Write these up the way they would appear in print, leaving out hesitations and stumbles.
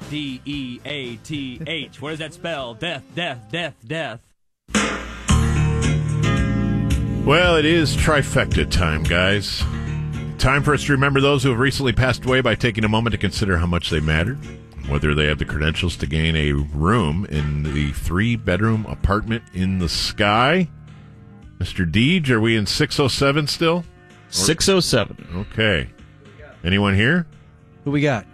D-E-A-T-H. What does that spell? Death, death, death, death. Well, it is trifecta time, guys. Time for us to remember those who have recently passed away by taking a moment to consider how much they mattered, whether they have the credentials to gain a room in the 3-bedroom apartment in the sky. Mr. Deej, are we in 607 still? 607. Okay. Anyone here? Who we got?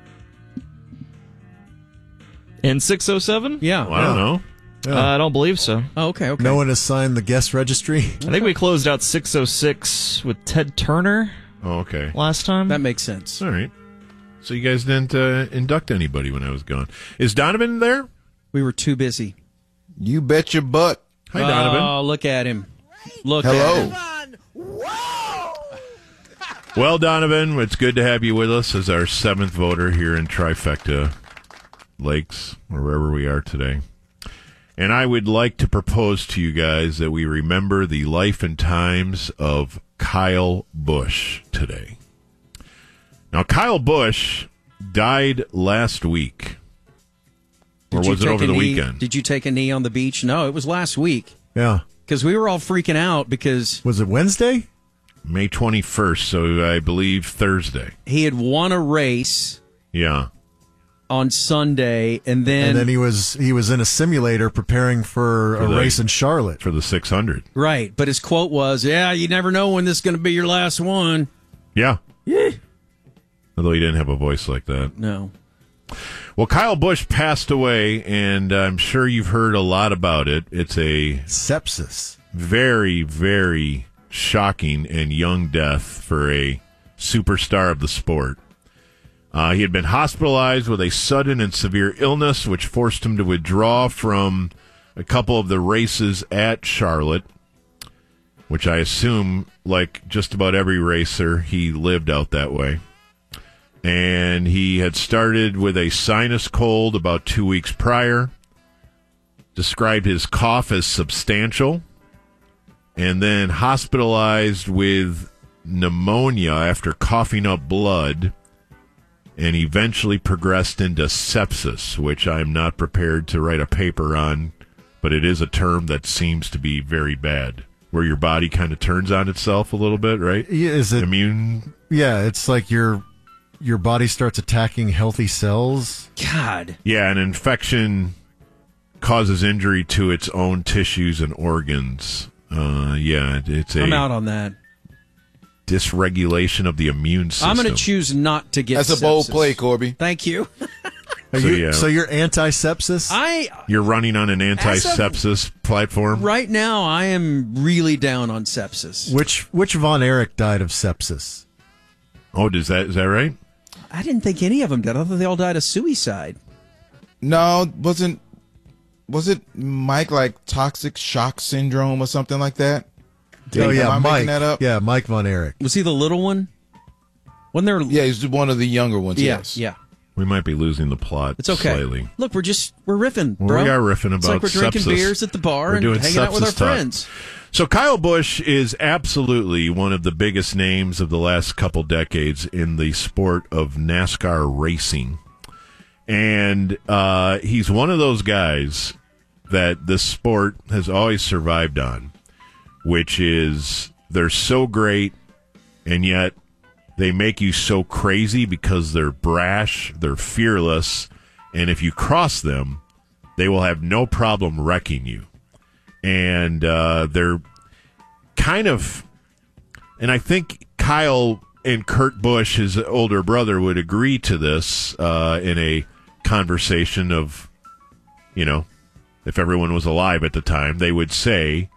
In 607? Yeah. Well, I don't know. I don't believe so. Oh, okay. No one has signed the guest registry. I think we closed out 606 with Ted Turner Oh, okay. last time. That makes sense. All right. So you guys didn't induct anybody when I was gone. Is Donovan there? We were too busy. You bet your butt. Hi, Donovan. Oh, look at him. Look Hello. at him. Well, Donovan, it's good to have you with us as our 7th voter here in Trifecta Lakes, or wherever we are today. And I would like to propose to you guys that we remember the life and times of Kyle Busch today. Now, Kyle Busch died last week. Or was it over the weekend? Did you take a knee on the beach? No, it was last week. Yeah. Because we were all freaking out because Was it Wednesday? May 21st, so I believe Thursday. he had won a race Yeah. on Sunday, and then he was in a simulator preparing for a the- race in Charlotte. For the 600. right. But his quote was, "Yeah, you never know when this is going to be your last one." Yeah. Although he didn't have a voice like that. No. Well, Kyle Busch passed away, and I'm sure you've heard a lot about it. It's a Sepsis. very, very shocking and young death for a superstar of the sport. He had been hospitalized with a sudden and severe illness, which forced him to withdraw from a couple of the races at Charlotte, which I assume, like just about every racer, he lived out that way. And he had started with a sinus cold about 2 weeks prior, described his cough as substantial, and then hospitalized with pneumonia after coughing up blood, and eventually progressed into sepsis, which I'm not prepared to write a paper on, but it is a term that seems to be very bad, where your body kind of turns on itself a little bit, right? Yeah, is it? Immune. Yeah, it's like your body starts attacking healthy cells. God. Yeah, an infection causes injury to its own tissues and organs. It's I'm a out on that. dysregulation of the immune system. I'm going to choose not to get That's a bold sepsis. play, Corby. Thank you. So you're anti-sepsis? You're running on an anti-sepsis platform? Right now, I am really down on sepsis. Which Von Erich died of sepsis? Oh, is that right? I didn't think any of them did. I thought they all died of suicide. No, was it Mike like toxic shock syndrome or something like that? Oh yeah, Am I Mike. making that up? Yeah, Mike Von Erich. Was he the little one? Wasn't there? Yeah, he's one of the younger ones. Yeah, Yes. yeah. We might be losing the plot It's okay. slightly. Look, we're riffing, Well, bro. we are riffing It's about like we're drinking sepsis. beers at the bar We're and doing hanging out with our sepsis talk. friends. So Kyle Busch is absolutely one of the biggest names of the last couple decades in the sport of NASCAR racing. And he's one of those guys that this sport has always survived on, which is they're so great, and yet they make you so crazy because they're brash, they're fearless, and if you cross them, they will have no problem wrecking you. And they're kind of, and I think Kyle and Kurt Busch, his older brother, would agree to this in a conversation of, if everyone was alive at the time, they would say,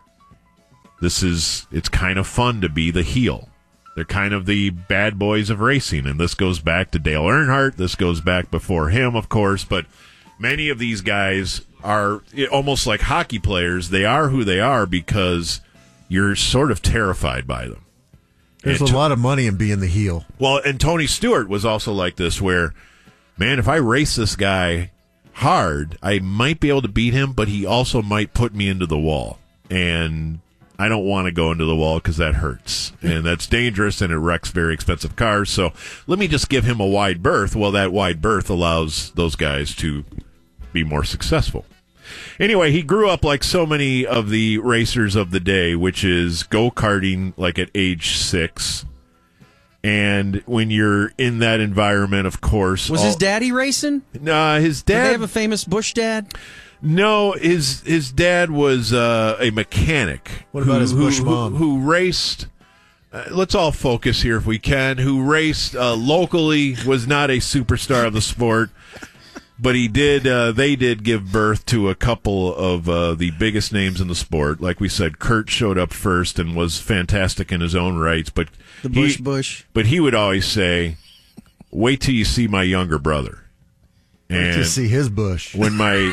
it's kind of fun to be the heel. They're kind of the bad boys of racing, and this goes back to Dale Earnhardt. This goes back before him, of course, but many of these guys are almost like hockey players. They are who they are because you're sort of terrified by them. There's a lot of money in being the heel. Well, and Tony Stewart was also like this, where, man, if I race this guy hard, I might be able to beat him, but he also might put me into the wall. And I don't want to go into the wall because that hurts and that's dangerous and it wrecks very expensive cars. So let me just give him a wide berth. Well, that wide berth allows those guys to be more successful. Anyway, he grew up like so many of the racers of the day, which is go-karting like at age 6. And when you're in that environment, of course... Was his daddy racing? No, his dad... Did they have a famous Bush dad? No, his dad was a mechanic. What about his Bush mom? Who raced... let's all focus here if we can. Who raced locally, was not a superstar of the sport. But he did. They did give birth to a couple of the biggest names in the sport. Like we said, Kurt showed up first and was fantastic in his own rights. But The Bush. But he would always say, "Wait till you see my younger brother." And to see his bush. when my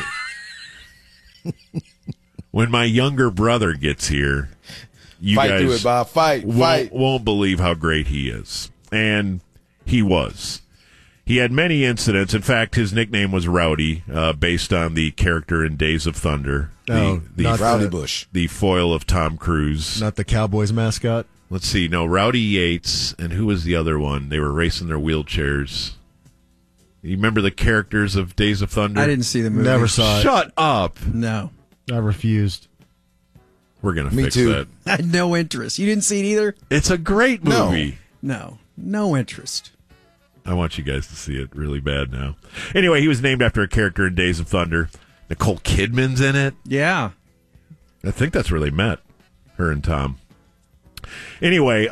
younger brother gets here, you Fight guys through it, Bob. Fight. won't believe how great he is, and he was. He had many incidents. In fact, his nickname was Rowdy, based on the character in Days of Thunder. Not Rowdy Bush. The foil of Tom Cruise. Not the Cowboys mascot. Let's see. No, Rowdy Yates. And who was the other one? They were racing their wheelchairs. You remember the characters of Days of Thunder? I didn't see the movie. Never saw it. Shut up. No. I refused. We're going to Me fix too. that. I had no interest. You didn't see it either? It's a great No. movie. No interest. I want you guys to see it really bad now. Anyway, he was named after a character in Days of Thunder. Nicole Kidman's in it. Yeah. I think that's where they met, her and Tom. Anyway,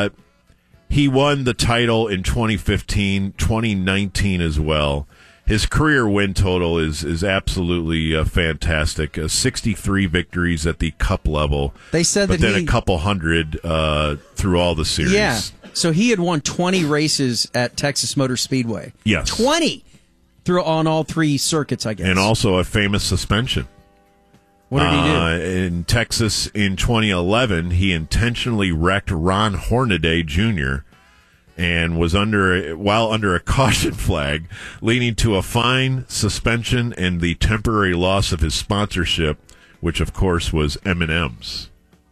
he won the title in 2015, 2019 as well. His career win total is absolutely fantastic. 63 victories at the Cup level. They said but that then he... a couple hundred through all the series. Yeah. So he had won 20 races at Texas Motor Speedway. Yes. 20 on all 3 circuits, I guess. And also a famous suspension. What did he do? In Texas in 2011, he intentionally wrecked Ron Hornaday Jr. and was while under a caution flag, leading to a fine, suspension, and the temporary loss of his sponsorship, which of course was M&M's.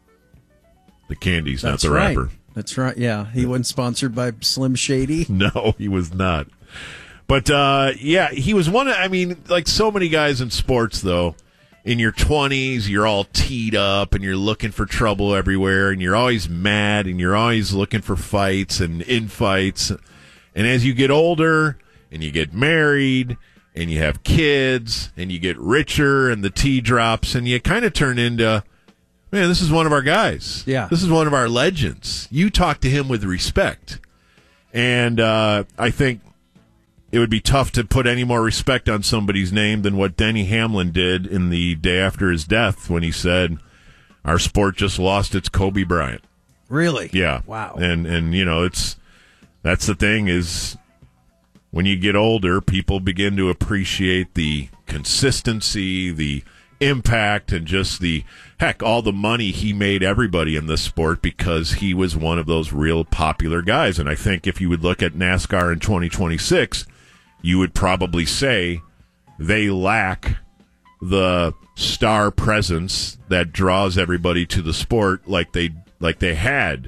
The candies, not the right. wrapper. That's right. Yeah, he wasn't sponsored by Slim Shady. No, he was not. But yeah, he was one of, I mean, like so many guys in sports, though, in your 20s, you're all teed up and you're looking for trouble everywhere and you're always mad and you're always looking for fights and infights. And as you get older and you get married and you have kids and you get richer and the T drops and you kind of turn into, man, this is one of our guys. Yeah. This is one of our legends. You talk to him with respect. And I think it would be tough to put any more respect on somebody's name than what Denny Hamlin did in the day after his death when he said, our sport just lost its Kobe Bryant. Really? Yeah. Wow. And you know, that's the thing is when you get older, people begin to appreciate the consistency, the impact, and just all the money he made everybody in this sport because he was one of those real popular guys. And I think if you would look at NASCAR in 2026, you would probably say they lack the star presence that draws everybody to the sport like they had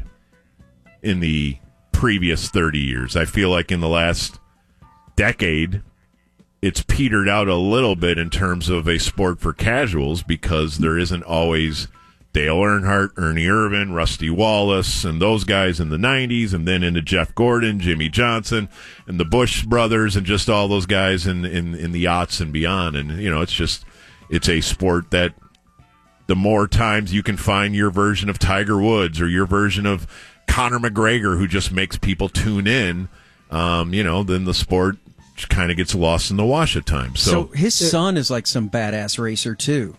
in the previous 30 years. I feel like in the last decade, it's petered out a little bit in terms of a sport for casuals because there isn't always Dale Earnhardt, Ernie Irvan, Rusty Wallace, and those guys in the 90s, and then into Jeff Gordon, Jimmy Johnson, and the Bush brothers, and just all those guys in the aughts and beyond. And, you know, it's a sport that the more times you can find your version of Tiger Woods or your version of Conor McGregor who just makes people tune in, you know, then the sport kind of gets lost in the wash at times. So his son is like some badass racer, too.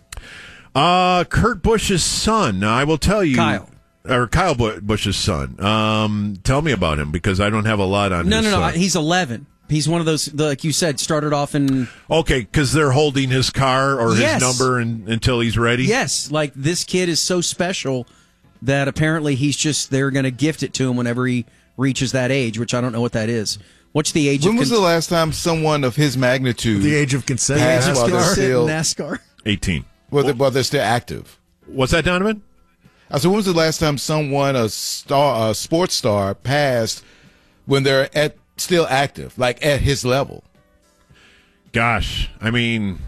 Kurt Busch's son. Now, I will tell you. Kyle Busch's son. Tell me about him because I don't have a lot on his son. No. He's 11. He's one of those, like you said, started off in... Okay, because they're holding his car or Yes. his number until he's ready? Yes, like this kid is so special that apparently they're going to gift it to him whenever he reaches that age, which I don't know what that is. What's the age When of was the last time someone of his magnitude The age of consent. Age of NASCAR. consent. Still- NASCAR? 18. well, they're still active? What's that, Donovan? I said, when was the last time someone, a sports star, passed when they're still active, like at his level? Gosh, I mean,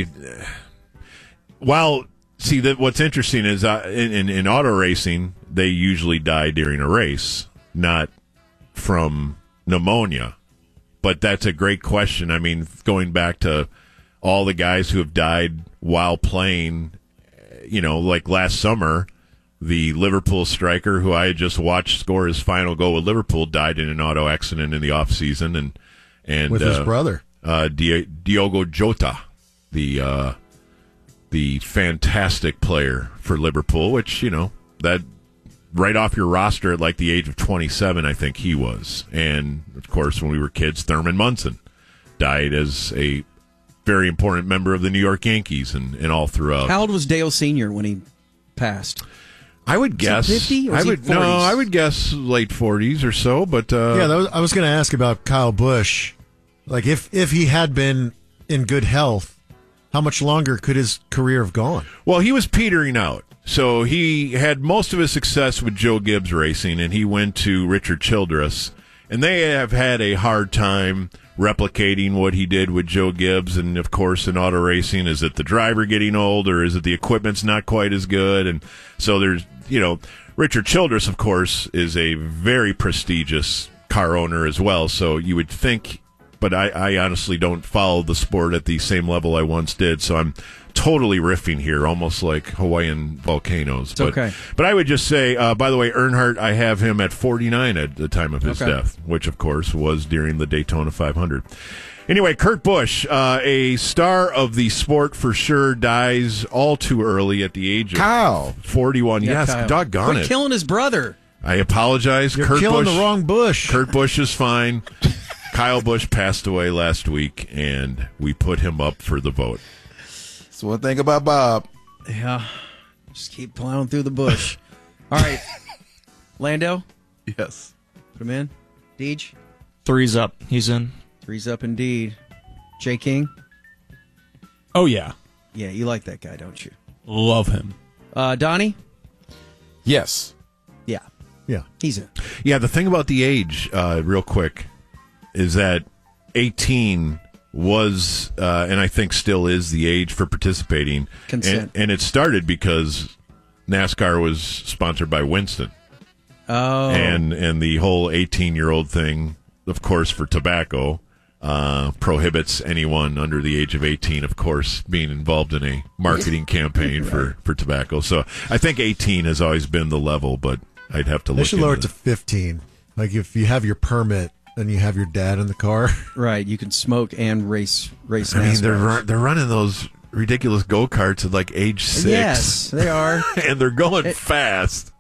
what's interesting is in auto racing, they usually die during a race, not from pneumonia. But that's a great question. I mean, going back to all the guys who have died while playing, like last summer, the Liverpool striker who I had just watched score his final goal with Liverpool died in an auto accident in the offseason. And with his brother. Diogo Jota, the fantastic player for Liverpool, which, that right off your roster at like the age of 27, I think he was. And, of course, when we were kids, Thurman Munson died as a very important member of the New York Yankees and all throughout. How old was Dale Sr. when he passed? I would guess 50 or 40s? No, I would guess late 40s or so. But I was going to ask about Kyle Busch. Like if he had been in good health, how much longer could his career have gone? Well, he was petering out. So he had most of his success with Joe Gibbs Racing, and he went to Richard Childress. And they have had a hard time replicating what he did with Joe Gibbs. And, of course, in auto racing, is it the driver getting old, or is it the equipment's not quite as good? And so there's, Richard Childress, of course, is a very prestigious car owner as well. So you would think, but I honestly don't follow the sport at the same level I once did. So I'm totally riffing here, almost like Hawaiian volcanoes. It's okay. But I would just say, by the way, Earnhardt, I have him at 49 at the time of his death, which, of course, was during the Daytona 500. Anyway, Kurt Busch, a star of the sport for sure, dies all too early at the age of 41. Yeah, yes, Kyle. doggone Quit it. killing his brother. I apologize. You're Kurt killing Busch, the wrong Busch. Kurt Busch is fine. Kyle Busch passed away last week, and we put him up for the vote. That's one thing about Bob. Yeah. Just keep plowing through the bush. All right. Lando, Yes. put him in. Deej, 3's up. He's in. 3's up indeed. J. King, Oh, yeah. yeah, you like that guy, don't you? Love him. Donnie, Yes. yeah, Yeah. he's in. Yeah, the thing about the age, real quick, is that 18 was, and I think still is, the age for participating. Consent. And it started because NASCAR was sponsored by Winston. Oh. And the whole 18-year-old thing, of course, for tobacco, prohibits anyone under the age of 18, of course, being involved in a marketing campaign for tobacco. So I think 18 has always been the level, but I'd have to look They should lower it into to 15. Like if you have your permit and you have your dad in the car. Right, you can smoke and race I mean, NASCAR. they're running those ridiculous go-karts at like age 6. Yes, they are. And they're going fast.